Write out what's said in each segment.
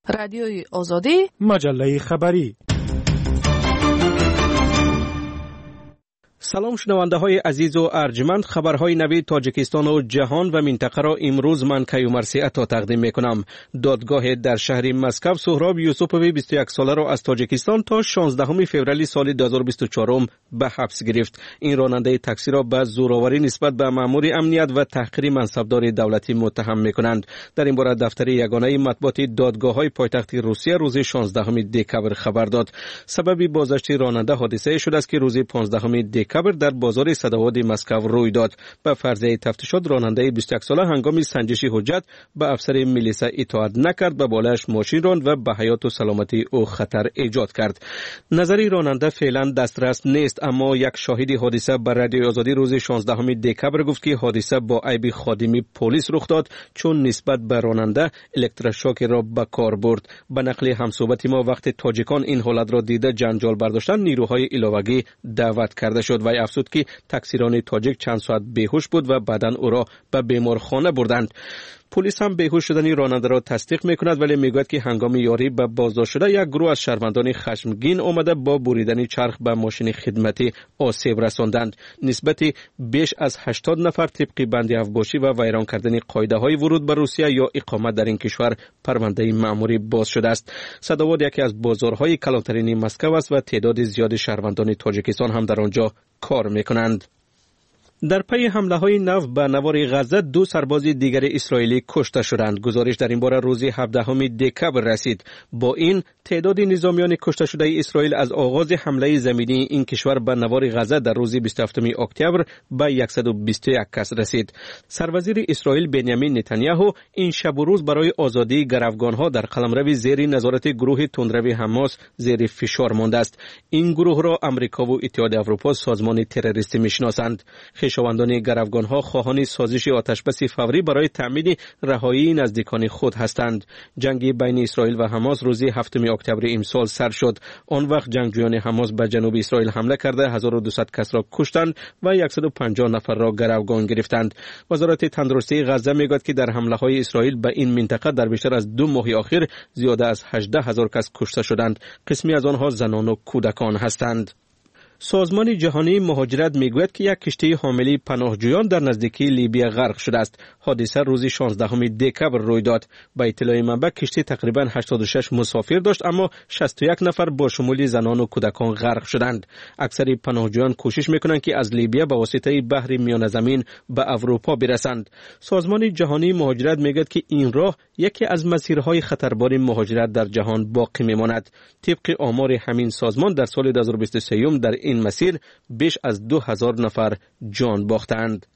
رادیوی آزادی، مجله خبری. سلام شنونده های عزیز و ارجمند، خبرهای نوی تاجیکستان و جهان و منطقه را امروز من کیومرثی عطا تقدیم میکنم. دادگاه در شهر مسکو سهراب یوسفوی 21 ساله را از تاجیکستان تا 16 فوریه سال 2024 به حبس گرفت. این راننده تاکسی را به زورآوری نسبت به مأمور امنیت و تحقیر منصبدار دولتی متهم میکنند. در این باره دفتر یگانه مطبوعات دادگاه‌های پایتخت روسیه روز 16 دکبر خبر داد. سبب بازداشت راننده حادثه شده است که روز 15 دکبر در بازار صدواد مسکو روی داد. به فرضیه تفتیشات راننده 21 ساله هنگام سنجش حجت به افسر میلیسا اطاعت نکرد، به بالایش ماشین راند و به حیات و سلامتی او خطر ایجاد کرد. نظری راننده فعلا دسترس نیست، اما یک شاهد حادثه به رادیوی آزادی روز 16 دکبر گفت که حادثه با عیب خادمی پلیس رخ داد چون نسبت به راننده الکتروشوک را به کار برد. به نقل همصحبت ما وقتی تاجیکان این حالت را دیده جنجال برداشتن نیروهای علاوه‌ای دعوت کرده شد و افزود که تاکسیران تاجیک چند ساعت بیهوش بود و بعداً او را به بیمارخانه بردند. پلیس هم بیهوش شدن راننده را تصدیق میکند، ولی میگوید که هنگام یاری به بازداشت شده یک گروه از شهروندان خشمگین آمده با بریدن چرخ به ماشین خدمتی آسیب رساندند. نسبت بیش از 80 نفر طبق بند افباشی و ویران کردن قاعده های ورود به روسیه یا اقامت در این کشور پرونده مأموری باز شده است. صدواد یکی از بازارهای کلانترین مسکو است و تعداد زیاد شهروندان تاجیکستان هم در آنجا کار میکنند. در پی حمله های نو به نوار غزه 2 سرباز دیگر اسرائیلی کشته شدند. گزارش در این باره روز 17 دکبر رسید. با این تعداد نظامیان کشته شده اسرائیل از آغاز حمله زمینی این کشور به نوار غزه در روز 27 اکتبر به 121 کس رسید. سروزیر اسرائیل بنیامین نتانیاهو این شب و روز برای آزادی گروگانها در قلمرو زیر نظارت گروه تندرو حماس زیر فشار مانده است. این گروه را امریکا و اتحاد اروپا سازمان تروریستی میشناسند. خویشاوندان گروگانها خواهان سازش آتشبس فوری برای تأمین رهایی نزدیکان خود هستند. جنگ بین اسرائیل و حماس روز 7 اکتبر امسال سر شد. آن وقت جنگجویان حماس به جنوب اسرائیل حمله کرده 1200 کس را کشتند و 150 نفر را گروگان گرفتند. وزارت تندرستی غزه میگوید که در حمله های اسرائیل به این منطقه در بیشتر از 2 ماه اخیر زیاده از 18000 کس کشته شدند. قسمی از آنها زنان و کودکان هستند. سازمان جهانی مهاجرت میگوید که یک کشتی حامل پناهجویان در نزدیکی لیبی غرق شده است. حادثه روز 16 دکبر روی داد. به اطلاع منبع کشتی تقریبا 86 مسافر داشت، اما 61 نفر با شمول زنان و کودکان غرق شدند. اکثر پناهجویان کوشش میکنند که از لیبی به واسطه بحر میانه زمین به اروپا برسند. سازمان جهانی مهاجرت میگوید که این راه یکی از مسیرهای خطربار مهاجرت در جهان باقی میماند. طبق آمار همین سازمان در سال 2023 در این مسیر بیش از 2000 نفر جان باختند.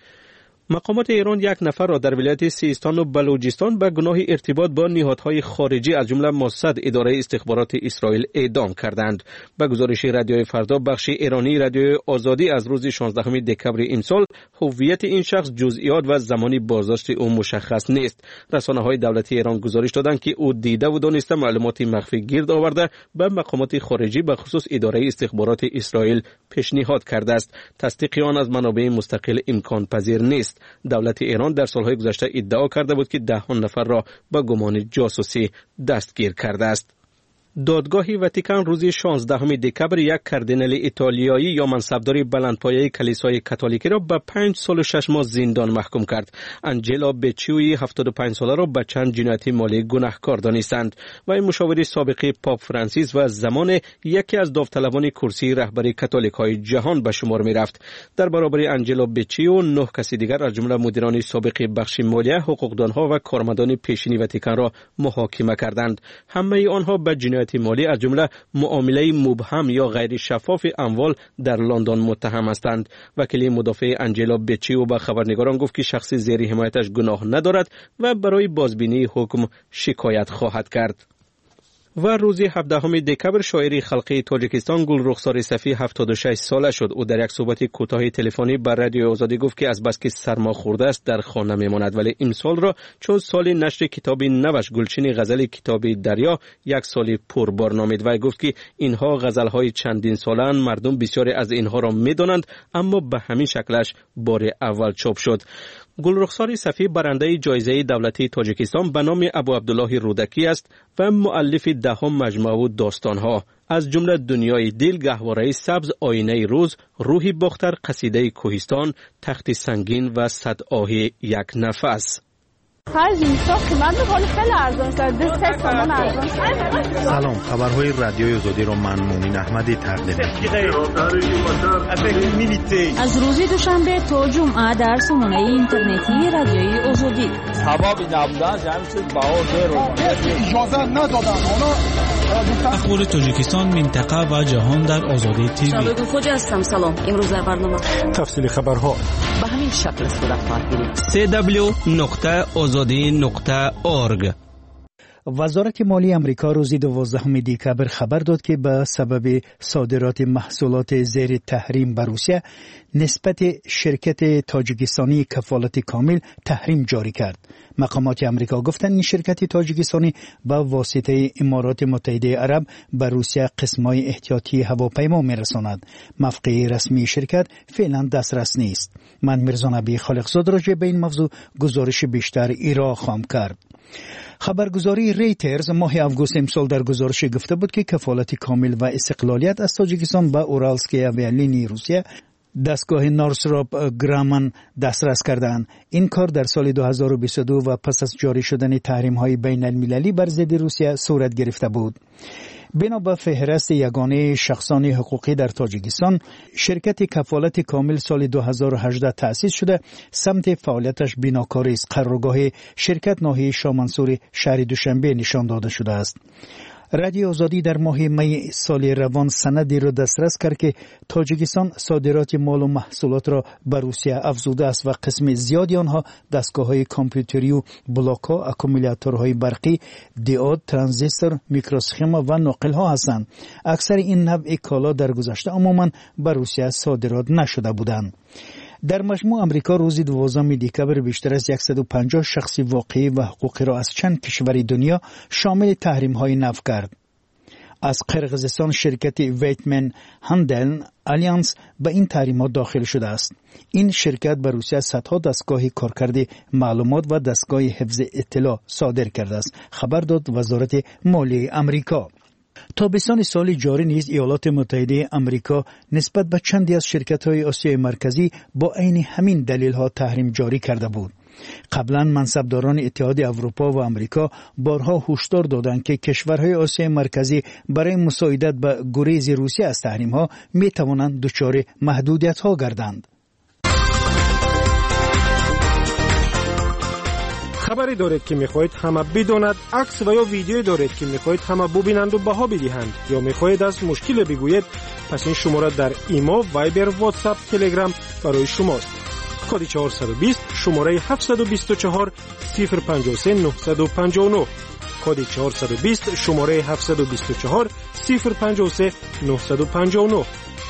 مقامات ایران یک نفر را در ولایت سیستان و بلوچستان به گناه ارتباط با نهادهای خارجی از جمله موساد اداره استخبارات اسرائیل اعدام کردند. به گزارش رادیوی فردا بخش ایرانی رادیوی آزادی از روز 16 دکبر این سال، هویت این شخص، جزئیات و زمانی بازداشت او مشخص نیست. رسانه‌های دولتی ایران گزارش دادند که او دیده و دانسته معلومات مخفی گرد آورده به مقامات خارجی به خصوص اداره استخبارات اسرائیل پیشنهاد کرده است. تصدیق آن از منابع مستقل امکان پذیر نیست. دولت ایران در سالهای گذشته ادعا کرده بود که 10 نفر را به گمان جاسوسی دستگیر کرده است. دادگاه واتیکان روز 16 دکبر یک کاردینال ایتالیایی یا منصبدار بلندپایه کلیسای کاتولیکی را به 5 سال و 6 ماه زندان محکوم کرد. انجلو بچیوی 75 ساله را به چند جنایت مالی گناهکار دانستند و این مشاور سابق پاپ فرانسیس و زمان یکی از داوطلبان کرسی رهبری کاتولیک‌های جهان به شمار می‌رفت. در برابر انجلو بچیو 9 کسی دیگر از جمله مدیران سابق بخش مالیه، حقوقدانها و کارمندان پیشینی واتیکان را محاکمه کردند. همه آنها به جنایت مالی از جمله معامله مبهم یا غیر شفاف اموال در لندن متهم هستند. وکیل مدافع انجلو بچیو به خبرنگاران گفت که شخص زیر حمایتش گناه ندارد و برای بازبینی حکم شکایت خواهد کرد. و روز 17 دکبر شاعر خلقی تاجیکستان گل رخسار صفی 76 ساله شد. او در یک صحبت کوتاه تلفنی با رادیو آزادی گفت که از بس که سرما خورده است در خانه میماند، ولی امسال را چون سال نشر کتاب نوش گلچین غزل کتاب دریا یک سال پربار نامید و گفت که اینها غزل‌های چندین سالن، مردم بسیاری از اینها را میدانند، اما به همین شکلش بار اول چاپ شد. گلرخسار صفی برنده جایزه دولتی تاجیکستان به نام ابو عبدالله رودکی است و مؤلف دهم مجموعه داستانها از جمله دنیای دل، گهواره سبز، آینه روز، روحی باختر، قصیده کوهستان، تخت سنگین و صد آه یک نفس. سلام، خبرهای رادیوی آزادی را من مومن احمدی تقدیم می‌کنم. از روز دوشنبه تا جمعه در سامانه اینترنتی رادیوی آزادی. سبب نبودن جمعیت باور اجازه ندادن اخبار تاجیکستان، منطقه و جهان در آزادی تیوی. شبکه خوج هستم. سلام. امروز در برنامه تفصیل خبرها به همین شکل صورت خواهد گرفت. www.azadi.org. وزارت مالی امریکا روز 12 دکبر خبر داد که به سبب صادرات محصولات زیر تحریم به روسیه نسبت شرکت تاجیکستانی کفالت کامل تحریم جاری کرد. مقامات امریکا گفتند این شرکت تاجیکستانی با واسطه امارات متحده عرب به روسیه قسمای احتیاطی هواپیما میرساند. موقع رسمی شرکت فعلا دسترس نیست. من میرزا نبی خالقزاد راجع به این موضوع گزارش بیشتر ایرا خواهم کرد. خبرگزاری ریترز ماه اوگوست امسال در گزارش گفته بود که کفالت کامل و استقلالیت از تاجیکستان به اورالسکی اویالینی روسیه دستگاه نورسراپ گرامن دسترس کردند. این کار در سال 2022 و پس از جاری شدن تحریم‌های بین المللی بر ضد روسیه صورت گرفته بود. بنا به فهرست یگانه شخصان حقوقی در تاجیکستان، شرکت کفالت کامل سال 2018 تأسیس شده. سمت فعالیتش بیناکاری است. قرارگاه شرکت ناحیه شامنصور شهر دوشنبه نشان داده شده است. رادیو آزادی در ماه می سال روان سندی را دسترس کرد که تاجیکستان صادرات مال و محصولات را به روسیه افزوده است و قسم زیادی آنها دستگاه‌های کامپیوتری و بلاک‌ها، اکومولاتورهای برقی، دیود، ترانزیستور، میکروسخما و ناقل‌ها هستند. اکثر این نوع کالا در گذشته عموماً به روسیه صادرات نشده بودند. در مجموع امریکا روز 12 دکبر بیشتر از 150 شخص واقعی و حقوقی را از چند کشور دنیا شامل تحریم‌های نفی کرد. از قرقیزستان شرکت ویتمن هندل الیانس به این تحریمات داخل شده است. این شرکت به روسیه صدها دستگاه کارکرد معلومات و دستگاه حفظ اطلاع صادر کرده است. خبر داد وزارت مالی امریکا. تابستان سال جاری نیز ایالات متحده امریکا نسبت به چندی از شرکت‌های آسیای مرکزی با عین همین دلیل‌ها تحریم جاری کرده بود. قبلا منصبداران اتحاد اروپا و امریکا بارها هشدار دادند که کشورهای آسیای مرکزی برای مساعدت به گریز روسیه از تحریم‌ها می‌توانند دچار محدودیت‌ها گردند. خبری دارید که میخواهید همه بداند، عکس و یا ویدیویی دارید که میخواهید همه ببینند و بها بدهند، یا میخواهید از مشکل بگویید، پس این شماره در ایما، وایبر، واتساپ، تلگرام برای شماست. کد 420 شماره 724 053 959. کد 420 شماره 724 053 959.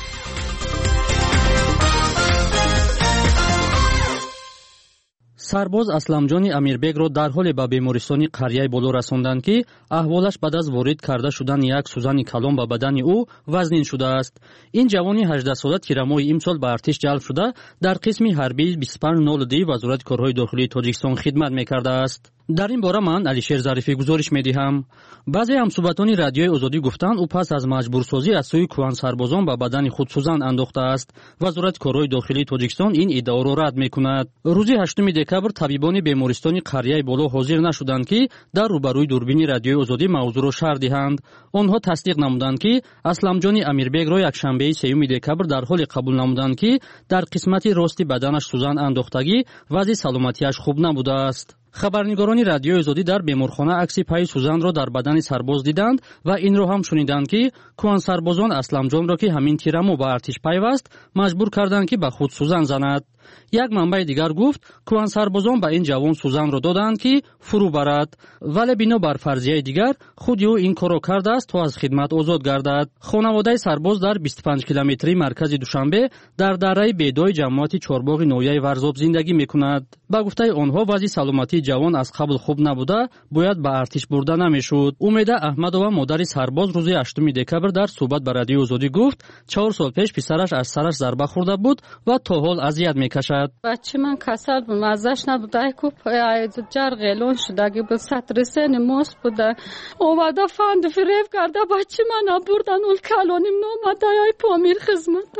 سرباز اسلامجان امیربگ را در حال به بیمارستانی قریه боло расонданд ки аҳволаш баъд аз ворид карда шудани як сӯзани калон ба бадани ӯ вазнин шудааст. ин ҷавони 18 сола тирамоҳи имсол ба артиш ҷалб шуда дар қисми ҳарбии 2502 вазорати корҳои дохилии тоҷикистон хидмат мекардааст. дар ин бора ман алишер зарифӣ гузориш медиҳам. баъзе ҳамсуҳбатони радиои озодӣ гуфтанд ӯ пас аз маҷбурсозӣ аз сӯи кӯҳансарбозон ба бадани худ сӯзан андохтааст. вазорати корҳои дохилии тоҷикистон ин иддаоро рад мекунад. рӯзи 8 декабр табибони бемористони қарияи боло ҳозир нашуданд ки дар рӯбарӯи дурбини радиои озодӣ мавзӯъро шарҳ диҳанд. онҳо тасдиқ намуданд ки асламҷони амирбегро якшанбеи 3 декабр дар ҳоле қабул намуданд ки дар қисмати рости баданаш сӯзан андохтагӣ вазъи саломатиаш хуб набудааст. خبرنگاران رادیوی آزادی در بیمارخانه عکس پای سوزان را در بدن سرباز دیدند و این را هم شنیدند که کوهن سربازان اسلمجان را که همین تیرمو به ارتش پیوست مجبور کردند که به خود سوزان زند. یک منبع دیگر گفت کوهن سربازان به این جوان سوزان را دادند که فرو برد، ولی بنا بر فرضیه دیگر خود او این کار را کرده است تا از خدمت آزاد گردد. خانواده سرباز در 25 کیلومتری مرکز دوشنبه در دره بیدای جماعت چهارباغ نویه ورزاب زندگی میکند. با گفته آنها وضع سلامتی ҷавон аз қабл хуб набуда бояд ба артиш бурда намешуд. Умеда Аҳмадова модари сарбоз рӯзи 8 декабр дар суҳбат ба радиои Озодӣ гуфт 4 сол пеш писараш аз сараш зарба хӯрда буд ва то ҳол азият мекашад. бачи ман касал буд, маззаш набуда, айку ҷарғелон шудаги буд, сатрисени мост буда. омада фанд фирев карда бачи мана бурдан ул калоним номада ай помир хизмата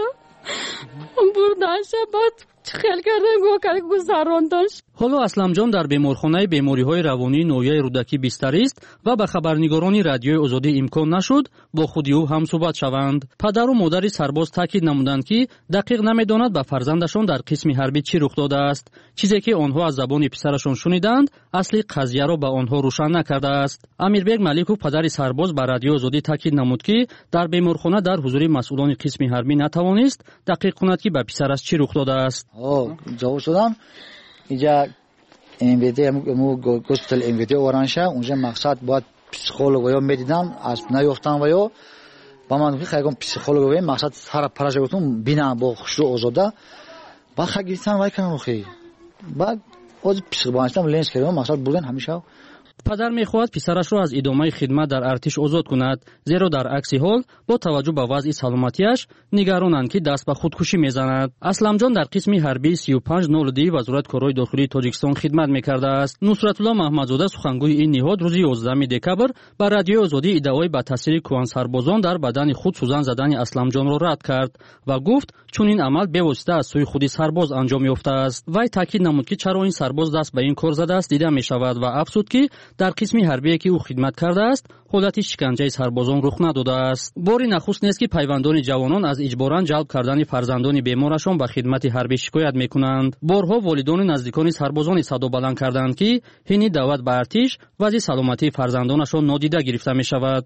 бурданша бад хел кардем гӯкар гузарондаш. ҳоло Асламҷон дар беморхонаи бемориҳои равонии ноҳияи рӯдакӣ бистарист ва ба хабарнигорони радиои Озодӣ имкон нашуд бо худи ӯ ҳамсӯҳбат шаванд. Падару модари сарбоз таъкид намуданд ки дақиқ намедонад ба фарзандашон дар қисми ҳарбӣ чӣ рух додааст. чизе ки онҳо аз забони писарашон шуниданд асли қазияро ба онҳо рӯшан накардааст. Амирбек Маликов падари сарбоз ба радиои Озодӣ таъкид намуд ки дар беморхона дар ҳузури масъулони қисми ҳарбӣ натавонист дақиқ кунад ки ба писараш чӣ рух додааст. ҷавоб шудам инҷа МВД госпитал МВД оранша унҷа мақсад бояд психолог ва ё медидан аз наёфтан ва ё ба ман хайгон психолог ва мақсад сара параша гуфтум бина бо хушу озода ба хагиртан вай канам охи ба оз психбанистам ленс кардам мақсад бурдан ҳамеша. падар мехоҳад писарашро аз идомаи хидмат дар артиш озод кунад, зеро дар акси ҳол бо таваҷҷӯҳ ба вазъи саломатиаш нигаронанд ки даст ба худкушӣ мезанад. Асламҷон дар қисми ҳарбии 3502 Вазорат корҳои дохилии Тоҷикистон хидмат мекардааст. Нусратулло Маҳмадзода сухангӯи ин ниҳод рӯзи 11 декабр ба радиои Озодӣ иддаои ба таъсири кӯҳансарбозон дар бадани худ сӯзан задани Асламҷонро рад кард ва гуфт чун ин амал бевосита аз сӯи худи сарбоз анҷом ёфтааст. Вай таъкид намуд ки чаро ин сарбоз даст ба ин кор задааст дида мешавад ва афзуд ки дар қисми ҳарбие ки ӯ хидмат кардааст ҳолати шиканҷаи сарбозон рух надодааст. бори нахуст нест ки пайвандони ҷавонон аз иҷборан ҷалб кардани фарзандони беморашон ба хидмати ҳарбӣ шикоят мекунанд. борҳо волидони наздикони сарбозони садо баланд карданд ки ҳини даъват ба артиш вазъи саломатии фарзандонашон нодида гирифта мешавад.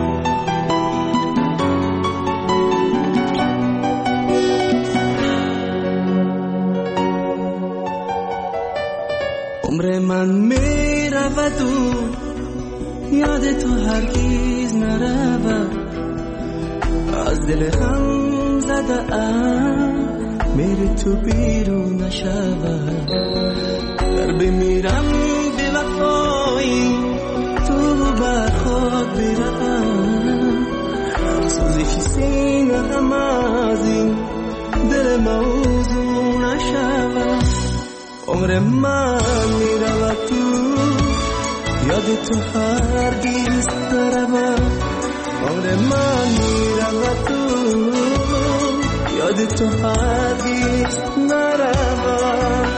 عمر من میرود و یاد تو هرگز نرود از دل هم زده ام میری تو بیرون نشود در بمیرم به وفایی تو بر خود برم سوزش سینه هم از این دل موضوع نشود عمر من میرود تو یاد تو هرگز نرود عمر من میرود تو یاد تو هرگز نرود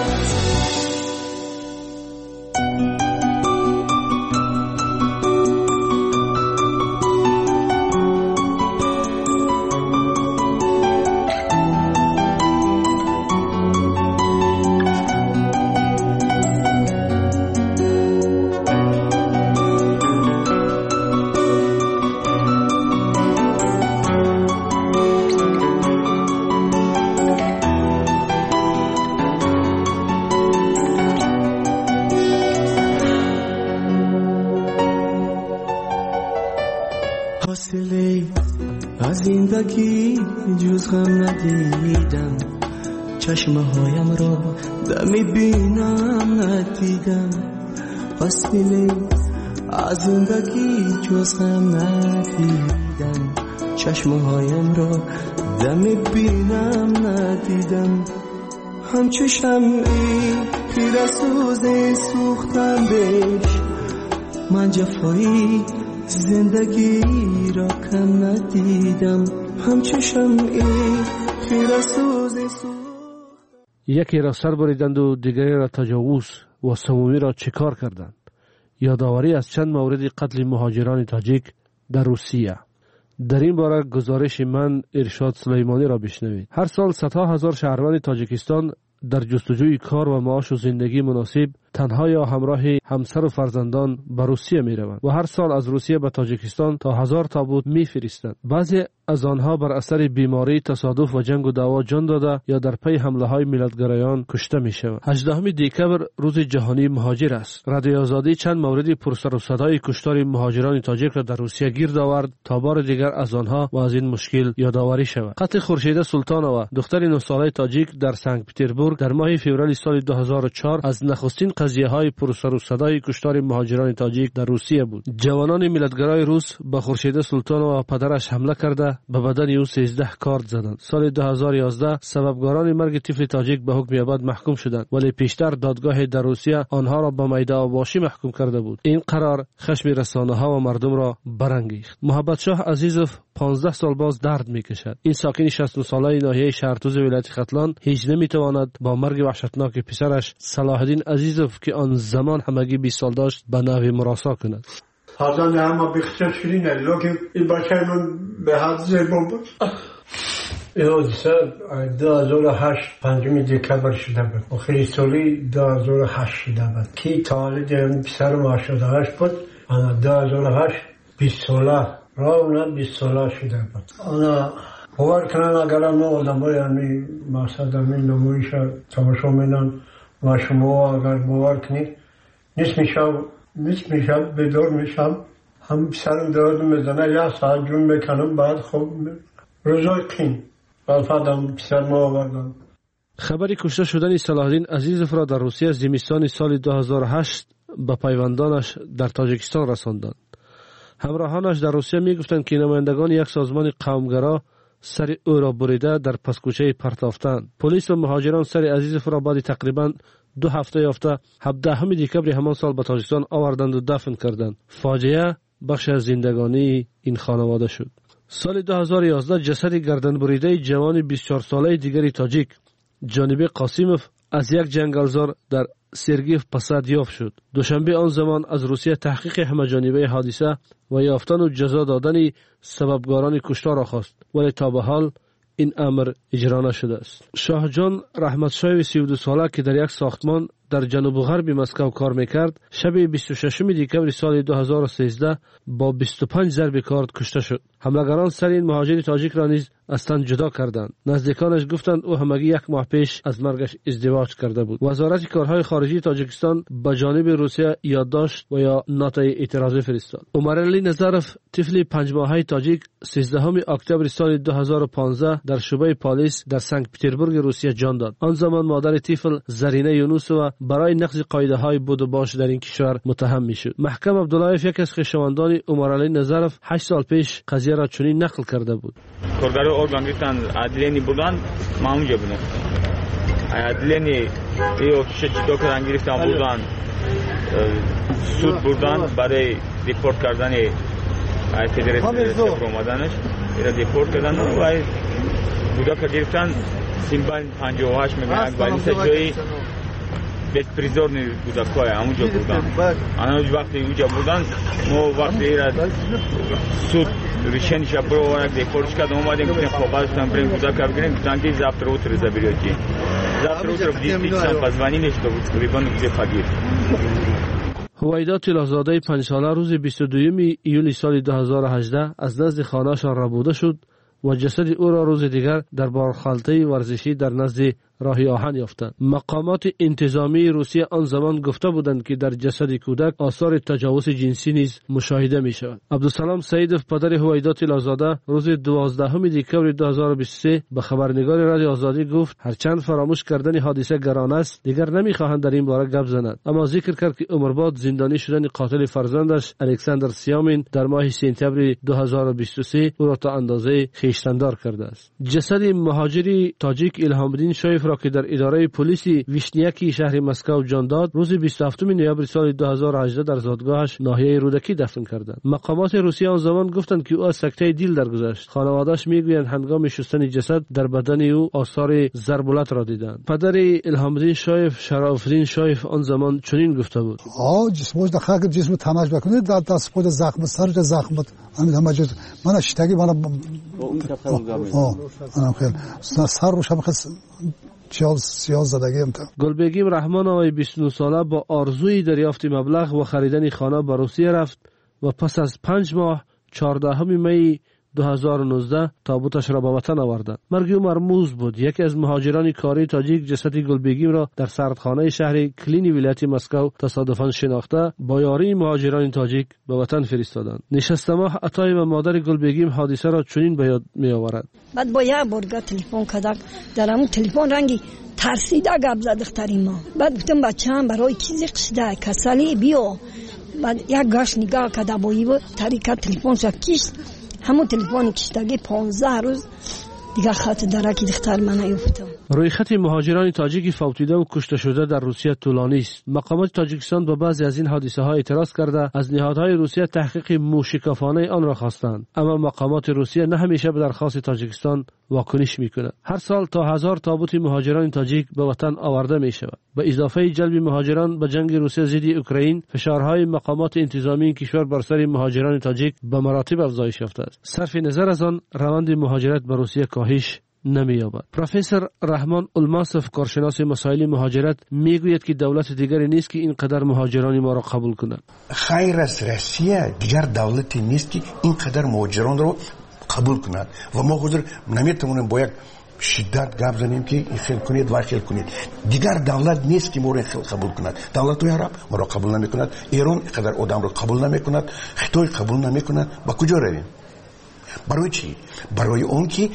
از زندگی جز غم ندیدم چشمه هایم را دمی بینم ندیدم فاصله از زندگی جز غم ندیدم چشمه هایم را دمی بینم ندیدم همچو شمعی خیره سوز سوختم بهش من جفایی زندگی را کم ندیدم همچو شمعی خیره سوز یکی را سر بریدند و دیگری را تجاوز و سومی را چیکار کردند. یادآوری از چند مورد قتل مهاجران تاجیک در روسیه. در این باره گزارش من ارشاد سلیمانی را بشنوید. هر سال صدها هزار شهروند تاجیکستان در جستجوی کار و معاش و زندگی مناسب تنها یا همراه همسر و فرزندان به روسیه می روند و هر سال از روسیه به تاجیکستان تا 1000 تابوت می فرستند. بعضی از آنها بر اثر بیماری، تصادف و جنگ و دعوا جان داده یا در پی حمله های ملتگرایان کشته می شوند. 18 دکبر روز جهانی مهاجر است. رادیو آزادی چند مورد پرسر و صدای کشتار مهاجران تاجیک را در روسیه گیر آورد تا بار دیگر از آنها و از این مشکل یادآوری شود. قتل خورشیده سلطانова دختر 9 ساله تاجیک در سنت پترزبورگ در ماه فوریه سال 2004 از نخستین قضیه های پرسر و صدای کشتار مهاجران تاجیک در روسیه بود. جوانان ملتگرای روس به خورشید سلطان و پدرش حمله کرده به بدن او 13 کارد زدند. سال 2011 سببکاران مرگ طفل تاجیک به حکم ابد محکوم شدند، ولی پیشتر دادگاه در روسیه آنها را به میده آواشی محکوم کرده بود. این قرار خشم رسانه ها و مردم را برانگیخت. محبت شاه عزیزوف 15 سال باز درد میکشد. این ساکن 60 ساله ناحیه شهرتوز ولایت ختلان هیچ نمیتواند با مرگ وحشتناک پسرش صلاح الدین عزیزوف که آن زمان همگی 20 سال داشت به نحوی مراسا کند. حاضر همه بخشش شدین لکه این بچه من به حد زیبان بود. این حادثه 2008 5 دکتر شده بود و خیلی سالی 2008 شده بود که تولد پسر ما 68 بود. انا 2008 20 ساله راونا 20 ساله شده بود. انا باور کنن اگر ما آدم های همی مقصد همی نمایش تماشا میدن و شما اگر باور کنید نیست میشم بدار میشم هم سرم درد میزنه 1 ساعت جون میکنم بعد خب روزای قیم بعد پسر ما آوردن. خبری کشته شدن صلاح الدین عزیزوف را در روسیه زمستان سال 2008 به پیوندانش در تاجیکستان رساندند. همراهانش در روسیه میگفتند که نمایندگان یک سازمان قومگرا سر او را بریده در پسکوچه پرتافتند. پلیس و مهاجران سر عزیزوف را بعد تقریبا 2 هفته یافته 17 دکبر همان سال به تاجیکستان آوردند و دفن کردند. فاجعه بخش از زندگانی این خانواده شد. سال 2011 جسد گردن بریده جوان 24 ساله دیگری تاجیک جانبی قاسیموف از یک جنگلزار در سرگیف پسد یافت شد. دوشنبه آن زمان از روسیه تحقیق همه جانبه حادثه و یافتن و جزا دادن سببکاران کشتار را خواست، ولی تا به حال این امر اجرا نشده است. شاهجان رحمتشاه 32 ساله که در یک ساختمان در جنوب غرب مسکو کار میکرد شب 26 دکبر سال 2013 با 25 ضرب کارد کشته شد. حملگران سر این مهاجر تاجیک را نیز از تن جدا کردند. نزدیکانش گفتند او همگی 1 ماه پیش از مرگش ازدواج کرده بود. وزارت کارهای خارجه تاجیکستان به جانب روسیه یادداشت و یا نوتای اعتراضی فرستاد. عمرعلی نظرف طفل 5 ماهه تاجیک 13 اکتبر سال 2015 در شعبه پلیس در سنت پترزبورگ روسیه جان داد. آن زمان مادر طفل زرینه یونوسова برای نقض قاعده های بود و باش در این کشور متهم میشد. محکم عبداللهیف یک از خویشاوندان عمرعلی نظرف 8 سال پیش قضیه را چنین نقل کرده بود. کارگر ارگان گفتن عدلیانی بودن ما اونجا بودم. عدلیانی ایو چطور کردن گرفتن بودن سود بردن برای دیپورت کردن فدراسیون اومدنش اینا دیپورت کردن و بودا که گرفتن سیمبل 58 میگن بالینسا جایی bezprizorni بودا که همونجا بودن. آنها وقتی اونجا بودن ما وقتی را سود ریشنش برو ورق دیپورتش کردم اومدیم گفتیم خب بعدش بریم بودا که بگیریم گفتن که завтра утро заберете. завтра утро в 10 часов позвонили, что ребенок где погиб. هویدا طلازاده 5 ساله روز 22 ایولی سال 2018 از نزد خانه‌شان ربوده شد و جسد او را روز دیگر در بارخالته ورزشی در نزد راهی آهن یافتند. مقامات انتظامی روسیه آن زمان گفته بودند که در جسد کودک آثار تجاوز جنسی نیز مشاهده می شود. عبدالسلام سعیدوف پدر هویدا طلازاده روز 12 دکبر 2023 به خبرنگار رادیو آزادی گفت هرچند فراموش کردن حادثه گرانه است دیگر نمیخواهند در این باره گپ زنند، اما ذکر کرد که عمرباد زندانی شدن قاتل فرزندش الکساندر سیامین در ماه سپتامبر 2023 او را تا اندازه خویشتندار کرده است. جسد مهاجری تاجیک الهام الدین شایف را که در اداره پلیس ویشنیکی شهر مسکو جان داد روز 27 نوامبر سال 2018 در زادگاهش ناحیه رودکی دفن کردند. مقامات روسیه آن زمان گفتند که او از سکته دل درگذشت. خانواده‌اش میگویند هنگام شستن جسد در بدن او آثار ضربالت را دیدند. پدر الهام الدین شایف شرف الدین شایف آن زمان چنین گفته بود: جسمش داخل جسم تماش بکنه در دست خود زخم سر زخم همین همه جز من اشتگی من خیلی سر روش هم سیاه زدگی گلبگیم رحمان آقای 29 ساله با آرزوی دریافت مبلغ و خریدن خانه به روسیه رفت و پس از 5 ماه 14 می 2019 تابوتش را به وطن آوردند. مرگ او مرموز بود. یکی از مهاجران کاری تاجیک جسد گلبگیم را در سردخانه شهر کلینی ولایت مسکو تصادفاً شناخته با یاری مهاجران تاجیک به وطن فرستادند. نشسته ماه عطای و مادر گلبگیم حادثه را چنین به یاد می آورد. بعد با یک بار تلفن کردم، در همون تلفن رنگی ترسیده گپ زد دختری ما. بعد گفتم بچه‌ام برای چیزی قصده کسلی بیا. بعد یک گاش نگاه کرده با این طریقه تلفن شد کشت. همون تلفن کشتگی 15 روز دیگه خط درکی دختر من نیفتم. روی خط مهاجران تاجیکی فوتیده و کشته شده در روسیه طولانی است. مقامات تاجیکستان به بعضی از این حادثه ها اعتراض کرده از نهادهای روسیه تحقیق موشکافانه آن را خواستند، اما مقامات روسیه نه همیشه به درخواست تاجیکستان واکنش میکنه. هر سال تا 1000 تابوت مهاجران تاجیک به وطن آورده می شود. به اضافه جلب مهاجران به جنگ روسیه ضد اوکراین، فشارهای مقامات انتظامی این کشور بر سر مهاجران تاجیک به مراتب افزایش یافته است. صرف نظر از آن، روند مهاجرت به روسیه کاهش نمی‌یابد. پروفسور رحمان الماسف، کارشناس مسائل مهاجرت، میگوید که دولت دیگری نیست که اینقدر مهاجران ما را قبول کند. خیر از روسیه دیگر دولتی نیست که اینقدر مهاجران را قبول کند و ما حضور نمیتونیم با یک شدت گپ زنیم که این خیل کنید و خیل کنید. دیگر دولت نیست که ما را قبول کند. دولت عرب ما را قبول نمی‌کند، ایران اینقدر آدم را قبول نمی‌کند، خیتای قبول نمی‌کند. با کجا رویم؟ برای چی؟ برای اون که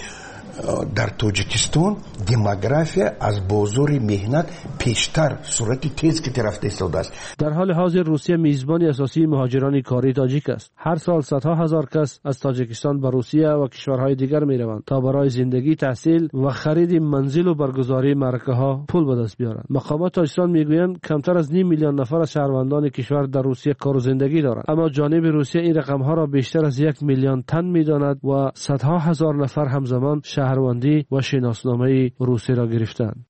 در تاجیکستان دموگرافی از بازار مهنت پیشتر صورت تیز که رفته ایستاده است. در حال حاضر روسیه میزبان اساسی مهاجران کاری تاجیک است. هر سال صدها هزار کس از تاجیکستان به روسیه و کشورهای دیگر میروند تا برای زندگی، تحصیل و خرید منزل و برگزاری معرکه‌ها پول به دست بیارند. مقامات تاجیکستان میگویند کمتر از 5 میلیون نفر از شهروندان کشور در روسیه کار و زندگی دارند، اما جانب روسیه این رقم‌ها را بیشتر از 1 میلیون تن میداند و صدها هزار نفر همزمان شهروندی و شناسنامه روسی را گرفتند.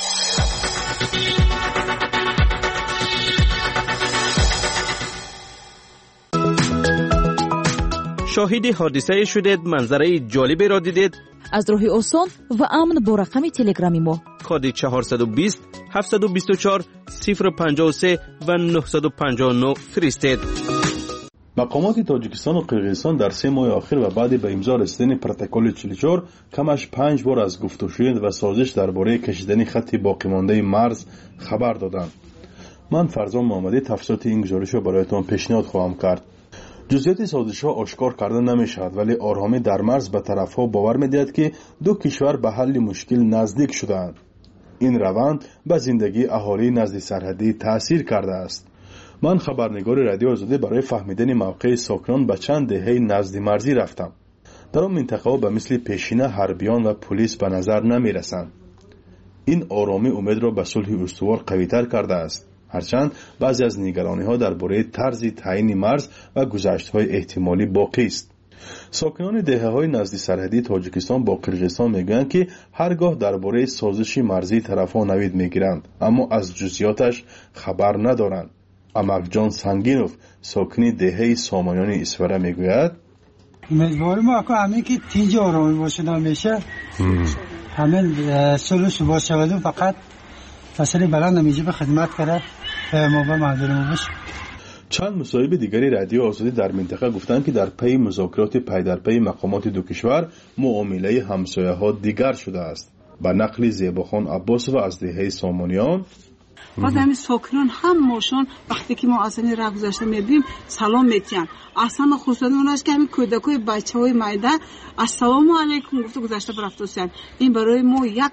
شاهد حادثه شدید، منظره جالبی را دیدید؟ از راه آسان و امن با رقم تلگرامی ما کد 420 724 053 و 959 فرستید. مقامات تاجیکستان و قرقیزستان در 3 ماه آخر و بعد به امضا رسیدن پروتکل 44 کمش 5 بار از گفتگوی و سازش درباره کشیدن خط باقی مانده مرز خبر دادند. من فرزان محمدی تفصیلات این گزارش را برایتان پیشنهاد خواهم کرد. جزئیات سازش ها آشکار کرده نمی شود، ولی آرامی در مرز به طرف ها باور می دهد که دو کشور به حل مشکل نزدیک شدند. این روند به زندگی اهالی نزد سرحدی تاثیر کرده است. من خبرنگار رادیو آزادی برای فهمیدن موقع ساکنان به چند دهه نزد مرزی رفتم. در آن منطقه به مثل پیشینه حربیان و پلیس به نظر نمی رسند. این آرامی امید را به صلح استوار قوی‌تر کرده است، هرچند بعضی از نگرانی ها درباره طرز تعیین مرز و گذشت‌های احتمالی باقی است. ساکنان دهه‌های نزد سرحدی تاجیکستان با قرقیزستان میگویند که هرگاه درباره سازش مرزی طرف‌ها نوید میگیرند، اما از جزئیاتش خبر ندارند. امکجان سنگینوف، ساکن دهه سامانیان اسفره میگوید امیدواریم که همین که تیج آرامی باشه نمیشه، همین سلوس باشه و فقط فصل بلند نمیشه به خدمت کرده ما به مردم باشه. چند مصاحبه دیگری رادیو آزادی در منطقه گفتند که در پی مذاکرات پی در پی مقامات دو کشور معامله همسایه‌ها دیگر شده است. با نقل زیباخان عباسوف از دهه سامانیان، بعد همین ساکنان هم ماشون وقتی که ما اصلا راه گذاشته میبینیم سلام میتین، اصلا خصوصا اوناست که همین کودکای بچهای مایده السلام علیکم گفته گذاشته برفتوسن. این برای ما یک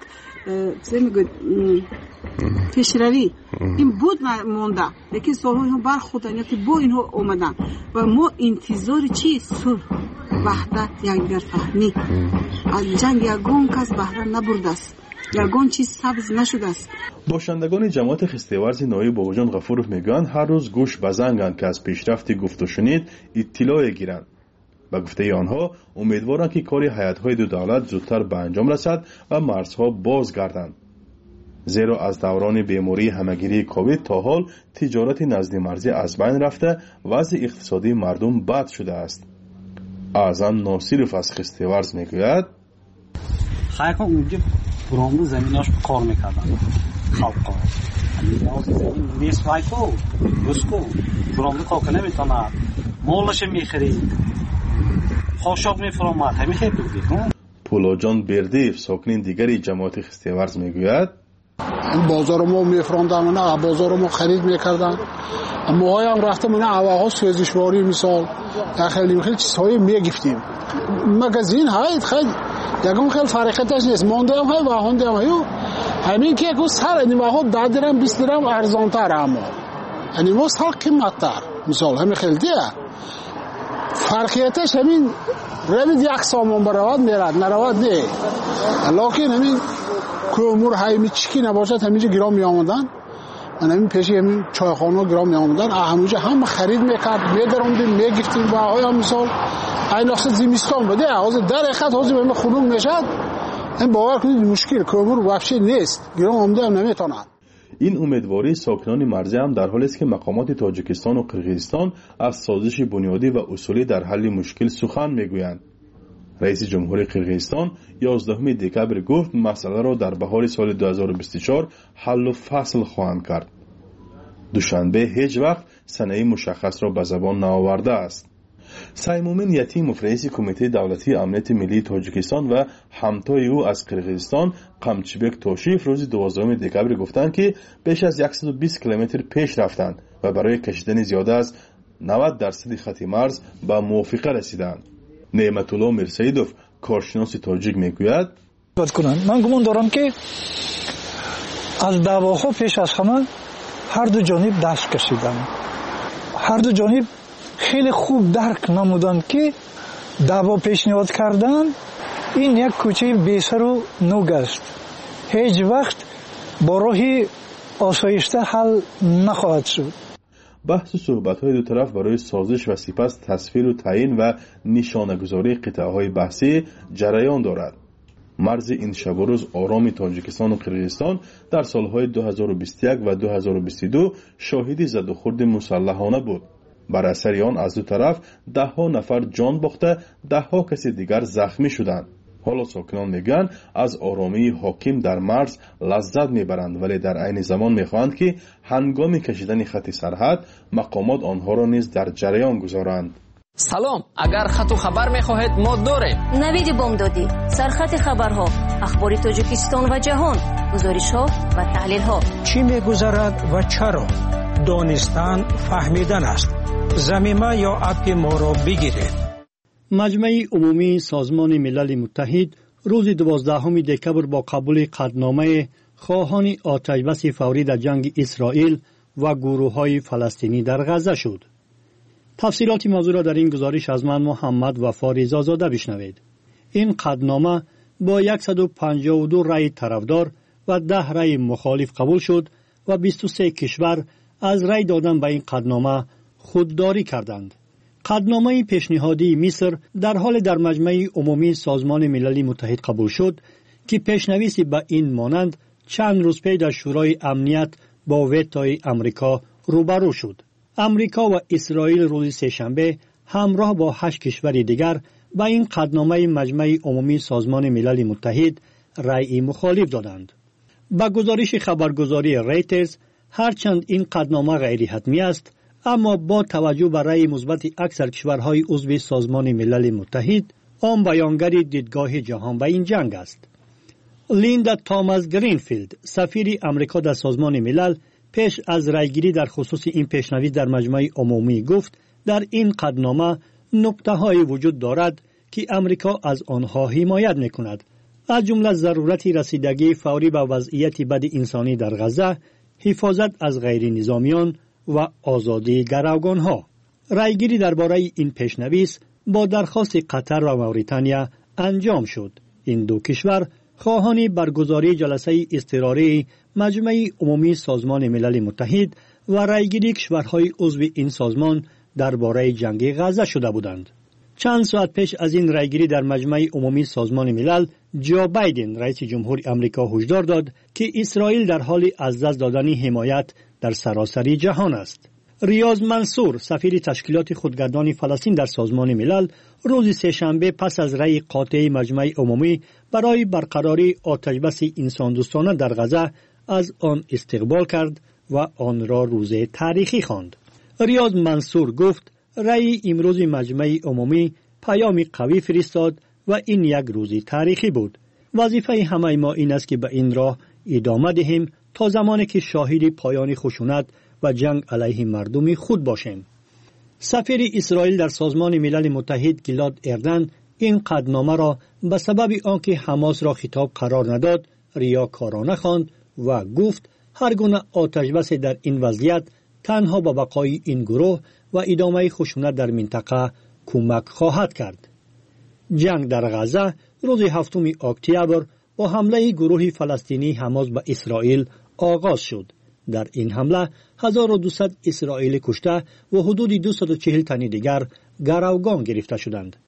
پیشروی این بود مونده، لیکن سالها اینها برخوردن که با اینها اومدن و ما انتظار چی؟ صلح، وحدت، یکدیگر فهمی. از جنگ یگان کس بهره نبرده است، یگان چیز سبز نشده است. باشندگان جماعت خسته‌ورز نایب باباجان غفورов میگویند هر روز گوش بزنگند که از پیشرفت گفت و شنید اطلاع گیرند. به گفته آنها امیدوارند که کار هیئت‌های دو دولت زودتر به انجام رسد و مرزها باز گردند، زیرا از دوران بیماری همگیری کووید تا حال تجارت نزد مرزی از بین رفته، وضع اقتصادی مردم بد شده است. اعظم ناصرов از خسته‌ورز میگوید خیلی اونجا برامون زمیناش کار میکردن خلقا نیاز زمین نیست وایکو روسکو برامون کار نمیتونه مالش میخرید خاشاق میفرامد همین خیلی دیگه. پولاجان بردیف ساکنین دیگری جماعت خستیورز میگوید بازار ما میفروندن نه بازار ما خرید میکردن ما هم رفتم نه هواها سوزشواری مثال خیلی چیزهای میگفتیم مغازین های خیلی یکم خیلی فرقتش نیست مونده هم های و هونده هم هیو همین که اگه سر نیمه 10 درم 20 درم ارزان تر اما نیمه سال قیمت تر مثال همین خیلی دیه فرقیتش همین روید یک سامان برود میرد نرود نه لیکن همین کومور هایمی چیکی نباشد همینجا گرام می آمدن من همین پیشی همین چایخانه گرام می آمدن همینجا هم خرید میکرد میدروندیم میگفتیم و آیا مثال این اصلا زمستان بده حاضر در اخت حاضر به خنوم میشد این باور کنید مشکل کومور وحشی نیست گرام آمده هم نمیتونن. این امیدواری ساکنان مرزی هم در حالی است که مقامات تاجیکستان و قرقیزستان از سازش بنیادی و اصولی در حل مشکل سخن میگویند. رئیس جمهوری قرقیزستان 11 دکبر گفت مسئله را در بهار سال 2024 حل و فصل خواهند کرد. دوشنبه هیچ وقت سنه مشخص را به زبان نآورده است. سیمومین یتیموف رئیس کمیته دولتی امنیت ملی تاجیکستان و همتای او از قرقیزستان قمچیبک توشیف روز 12 دکبر گفتند که بیش از 120 کیلومتر پیش رفتند و برای کشیدن زیاده از 90% خط مرز به موافقه رسیدند. نعمت الله مرسیدوف کارشناس تاجیک میگوید من گمان دارم که از دعواها پیش از همه هر دو جانب دست کشیدند. هر دو جانب خیلی خوب درک نمودند که دعوا پیشنهاد کردن این یک کوچه بی‌سر و نوگ است. هیچ وقت با راه آسایشته حل نخواهد شد. بحث و صحبت‌های دو طرف برای سازش و سپس تصویر و تعیین و نشانه‌گذاری قطعه‌های بحثی جریان دارد. مرز این شب و روز آرام تاجیکستان و قرقیزستان در سالهای 2021 و 2022 شاهد زد و خورد مسلحانه بود. بر اثر آن از دو طرف 10 نفر جان باخته 10 کسی دیگر زخمی شدند. حالا ساکنان میگن از آرامی حاکم در مرز لذت میبرند ولی در عین زمان میخواهند که هنگام کشیدن خط سرحد مقامات آنها را نیز در جریان گذارند. سلام، اگر خط و خبر میخواهید ما داریم. نوید بامدادی، سرخط خبرها، اخبار تاجیکستان و جهان، گزارش‌ها و تحلیل‌ها. چی میگذرد و چرا؟ دانستن فهمیدن است. زمینه یا اپ ما را بگیرید. مجمع عمومی سازمان ملل متحد روز 12 دکبر با قبول قطعنامه خواهان آتش‌بس فوری در جنگ اسرائیل و گروه‌های فلسطینی در غزه شد. تفصیلات موضوع را در این گزارش از من محمد وفا رضازاده بشنوید. این قطعنامه با 152 رأی طرفدار و 10 رأی مخالف قبول شد و 23 کشور از رأی دادن به این قطعنامه خودداری کردند. قطعنامه پیشنهادی مصر در حال در مجمع عمومی سازمان ملل متحد قبول شد که پیشنویسی به این مانند چند روز پیش در شورای امنیت با وتوی امریکا روبرو شد. امریکا و اسرائیل روز سه‌شنبه همراه با 8 کشور دیگر به این قطعنامه مجمع عمومی سازمان ملل متحد رأی مخالف دادند. با گزارش خبرگزاری ریترز هرچند این قطعنامه غیر حتمی است اما با توجه به رأی مثبت اکثر کشورهای عضو سازمان ملل متحد آن بیانگر دیدگاه جهان به این جنگ است. لیندا توماس گرینفیلد سفیر امریکا در سازمان ملل پیش از رأیگیری در خصوص این پیشنهاد در مجمع عمومی گفت در این قطعنامه نکته‌های وجود دارد که امریکا از آنها حمایت می‌کند، از جمله ضرورت رسیدگی فوری به وضعیت بد انسانی در غزه، حفاظت از غیر نظامیان و آزادی گروگان‌ها. رأیگیری درباره این پیشنویس با درخواست قطر و موریتانیا انجام شد. این دو کشور خواهان برگزاری جلسه اضطراری مجمع عمومی سازمان ملل متحد و رأیگیری کشورهای عضو این سازمان درباره جنگ غزه شده بودند. چند ساعت پیش از این رأیگیری در مجمع عمومی سازمان ملل، جو بایدن رئیس جمهور آمریکا هشدار داد که اسرائیل در حال از دست دادن حمایت در سراسر جهان است. ریاض منصور سفیر تشکیلات خودگردان فلسطین در سازمان ملل روز سه‌شنبه پس از رأی قاطع مجمع عمومی برای برقراری آتش‌بس انسان‌دوستانه در غزه از آن استقبال کرد و آن را روز تاریخی خواند. ریاض منصور گفت رأی امروز مجمع عمومی پیام قوی فرستاد و این یک روز تاریخی بود. وظیفه همه ما این است که به این راه ادامه دهیم تا زمانی که شاهد پایان خشونت و جنگ علیه مردم خود باشیم. سفیر اسرائیل در سازمان ملل متحد گلاد اردن این قطعنامه را به سبب آنکه حماس را خطاب قرار نداد ریاکارانه خواند و گفت هر گونه آتش‌بس در این وضعیت تنها به بقای این گروه و ادامه خشونت در منطقه کمک خواهد کرد. جنگ در غزه روز 7 اکتبر با حمله گروه فلسطینی حماس به اسرائیل آغاز شد. در این حمله 1200 اسرائیلی کشته و حدود 240 تن دیگر گروگان گرفته شدند.